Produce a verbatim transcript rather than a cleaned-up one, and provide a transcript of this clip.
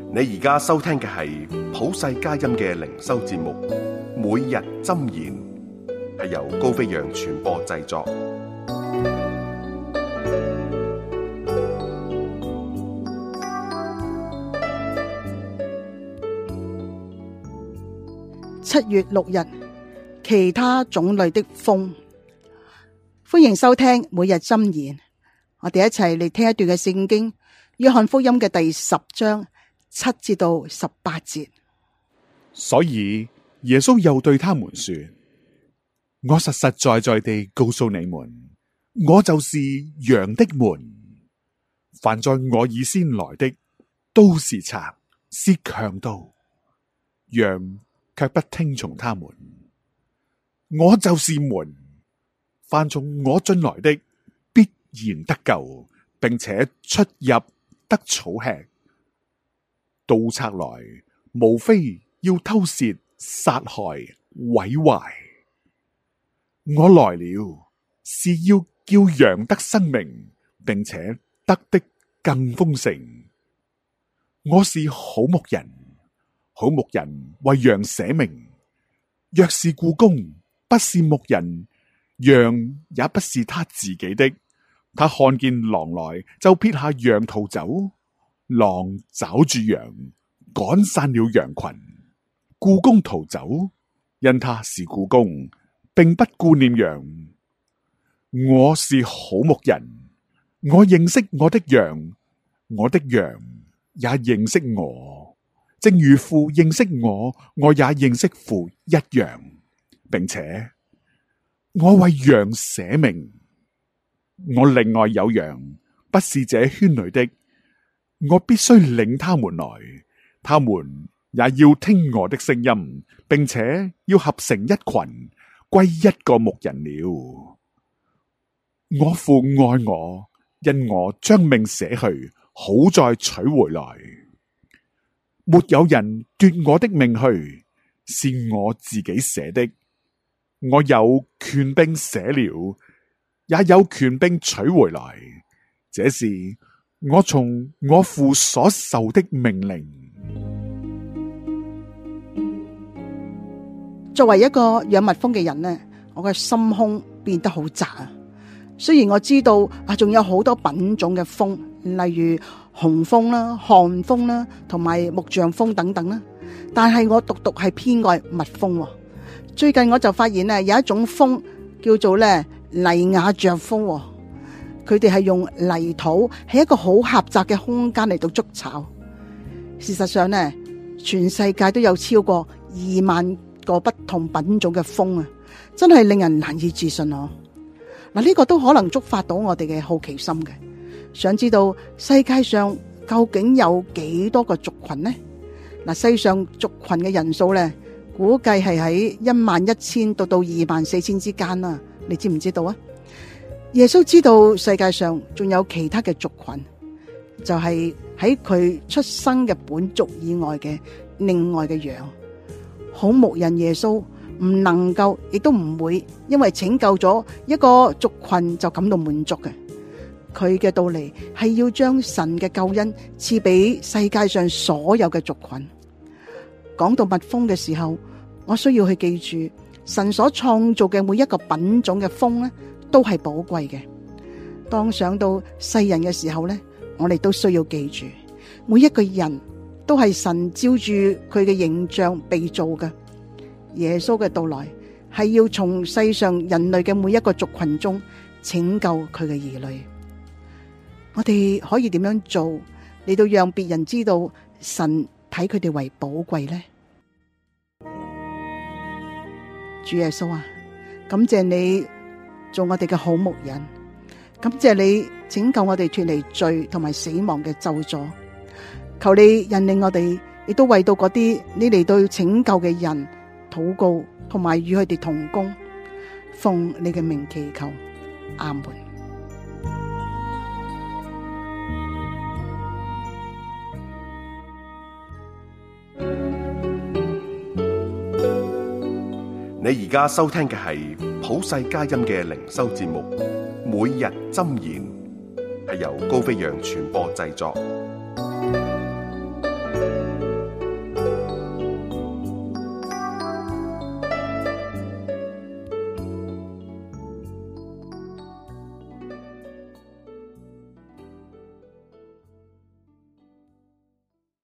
你而家收聽嘅係普世佳音嘅靈修節目，每日箴言，係由高飛揚傳播製作。 七月六日，其他種類的風。歡迎收聽每日箴言。我哋一齊嚟聽一段嘅聖經，約翰福音嘅第十章七至到十八節。 所以耶穌又對他們說：我實實在在地告訴你們，我就是羊的門。凡在我以先來的，都是賊，是強盜，羊卻不聽從他們。我就是門，凡從我進來的，必然得救，並且出入得草吃。盜賊來，無非要偷竊、殺害、毀壞。我來了，是要叫羊得生命，並且得的更豐盛。我是好牧人，好牧人為羊捨命。若是雇工，不是牧人，羊也不是他自己的。他看見狼來，就撇下羊逃走。狼抓住羊，趕散了羊群。雇工逃走，因他是雇工，並不顧念羊。我是好牧人，我認識我的羊，我的羊也認識我，正如父認識我，我也認識父一樣，並且我為羊捨命。我另外有羊，不是這圈裏的，我必須領他們來，他們也要聽我的聲音，並且要合成一群，歸一個牧人了。我父愛我，因我將命捨去，好再取回來。沒有人奪我的命去，是我自己捨的。我有權柄捨了，也有權柄取回來，這是我從我父所受的命令。 作為一個養蜜蜂嘅人呢，我嘅心胸變得好窄啊！雖然我知道啊，仲有好多品種嘅蜂，例如紅蜂啦、旱蜂啦，同埋木匠蜂等等啦，但係我獨獨係偏愛蜜蜂。最近我就發現咧，有一種蜂叫做咧泥瓦匠蜂，佢哋係用泥土喺一個好狹窄嘅空間嚟到築巢。事實上呢，全世界都有超過二萬個不同品種嘅蜂啊，真係令人難以置信哦。嗱，呢個都可能觸發到我哋嘅好奇心嘅，想知道世界上究竟有幾多個族群呢？嗱，世上族群嘅人數咧，估計係喺一萬一千到到二萬四千之間啦。你知唔知道啊？耶穌知道世界上仲有其他嘅族群，就係喺佢出生嘅本族以外嘅另外嘅羊。好牧人耶穌唔能夠，亦都唔會因為拯救咗一個族群就感到滿足嘅。佢嘅到嚟係要將神嘅救恩賜俾世界上所有嘅族群。講到蜜蜂嘅時候，我需要去記住，神所創造嘅每一個品種嘅蜂咧，都係寶貴嘅。當想到世人嘅時候咧，我哋都需要記住，每一個人都係神照住佢嘅形象被造嘅。耶穌嘅到來係要從世上人類嘅每一個族群中拯救佢嘅兒女。我哋可以點樣做嚟到讓別人知道神睇佢哋為寶貴呢？主耶穌啊，感謝你做我哋嘅好牧人，感謝你拯救我哋脫離罪同埋死亡嘅咒詛。求你引領我哋，亦都為到嗰啲你嚟到拯救嘅人禱告，同埋與佢哋同工，奉你嘅名祈求，阿門。 你而家收聽嘅係普世佳音嘅靈修節目，每日箴言，係由高飛揚傳播製作。